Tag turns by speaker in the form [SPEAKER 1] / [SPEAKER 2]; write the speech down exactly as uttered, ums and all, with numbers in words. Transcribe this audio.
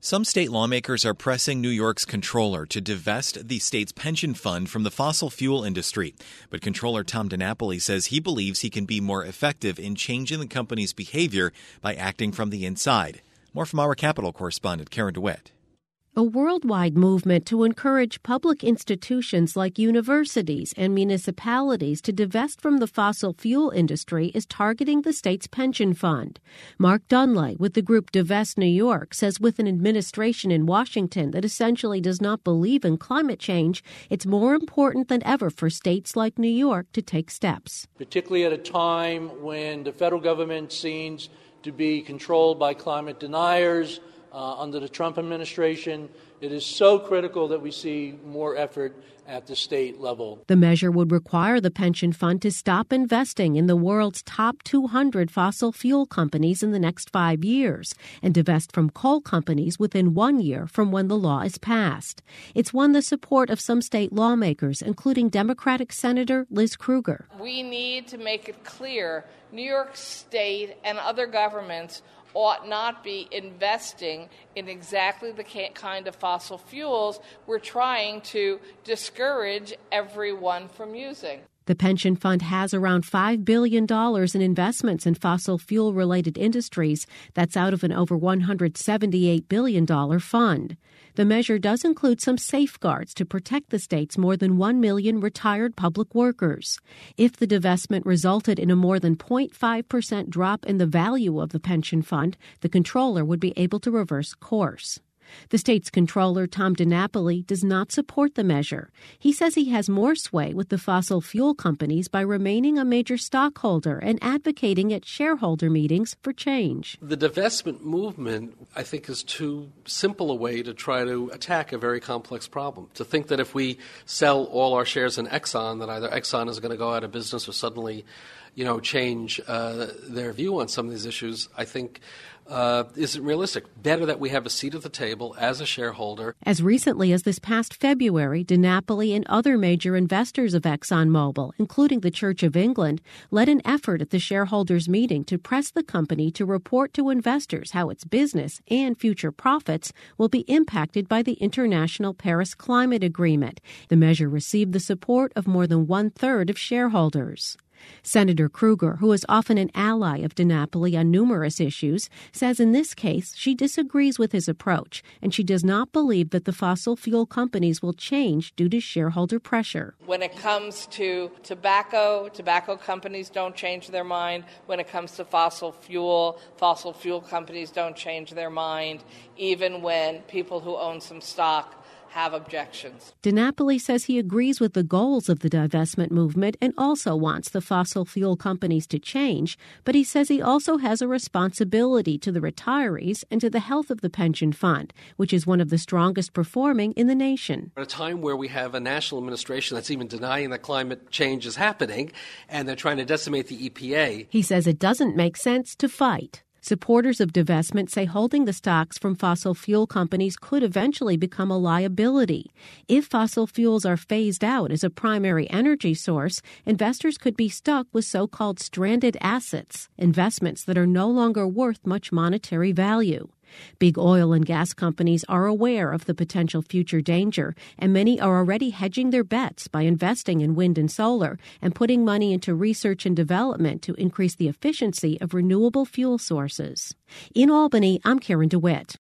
[SPEAKER 1] Some state lawmakers are pressing New York's comptroller to divest the state's pension fund from the fossil fuel industry. But Comptroller Tom DiNapoli says he believes he can be more effective in changing the company's behavior by acting from the inside. More from our Capitol correspondent, Karen DeWitt.
[SPEAKER 2] A worldwide movement to encourage public institutions like universities and municipalities to divest from the fossil fuel industry is targeting the state's pension fund. Mark Dunley with the group Divest New York says with an administration in Washington that essentially does not believe in climate change, it's more important than ever for states like New York to take steps.
[SPEAKER 3] Particularly at a time when the federal government seems to be controlled by climate deniers, Uh, under the Trump administration, it is so critical that we see more effort at the state level.
[SPEAKER 2] The measure would require the pension fund to stop investing in the world's top two hundred fossil fuel companies in the next five years and divest from coal companies within one year from when the law is passed. It's won the support of some state lawmakers, including Democratic Senator Liz Krueger.
[SPEAKER 4] We need to make it clear New York State and other governments ought not be investing in exactly the kind of fossil fuels we're trying to discourage everyone from using.
[SPEAKER 2] The pension fund has around five billion dollars in investments in fossil fuel-related industries. That's out of an over one hundred seventy-eight billion dollars fund. The measure does include some safeguards to protect the state's more than one million retired public workers. If the divestment resulted in a more than zero point five percent drop in the value of the pension fund, the comptroller would be able to reverse course. The state's comptroller, Tom DiNapoli, does not support the measure. He says he has more sway with the fossil fuel companies by remaining a major stockholder and advocating at shareholder meetings for change.
[SPEAKER 5] The divestment movement, I think, is too simple a way to try to attack a very complex problem. To think that if we sell all our shares in Exxon, that either Exxon is going to go out of business or suddenly, you know, change uh, their view on some of these issues, I think uh, isn't realistic. Better that we have a seat at the table as a shareholder.
[SPEAKER 2] As recently as this past February, DiNapoli and other major investors of ExxonMobil, including the Church of England, led an effort at the shareholders' meeting to press the company to report to investors how its business and future profits will be impacted by the International Paris Climate Agreement. The measure received the support of more than one-third of shareholders. Senator Krueger, who is often an ally of DiNapoli on numerous issues, says in this case she disagrees with his approach, and she does not believe that the fossil fuel companies will change due to shareholder pressure.
[SPEAKER 4] When it comes to tobacco, tobacco companies don't change their mind. When it comes to fossil fuel, fossil fuel companies don't change their mind, even when people who own some stock have objections.
[SPEAKER 2] DiNapoli says he agrees with the goals of the divestment movement and also wants the fossil fuel companies to change, but he says he also has a responsibility to the retirees and to the health of the pension fund, which is one of the strongest performing in the nation.
[SPEAKER 5] At a time where we have a national administration that's even denying that climate change is happening, and they're trying to decimate the E P A.
[SPEAKER 2] He says it doesn't make sense to fight. Supporters of divestment say holding the stocks from fossil fuel companies could eventually become a liability. If fossil fuels are phased out as a primary energy source, investors could be stuck with so-called stranded assets, investments that are no longer worth much monetary value. Big oil and gas companies are aware of the potential future danger, and many are already hedging their bets by investing in wind and solar and putting money into research and development to increase the efficiency of renewable fuel sources. In Albany, I'm Karen DeWitt.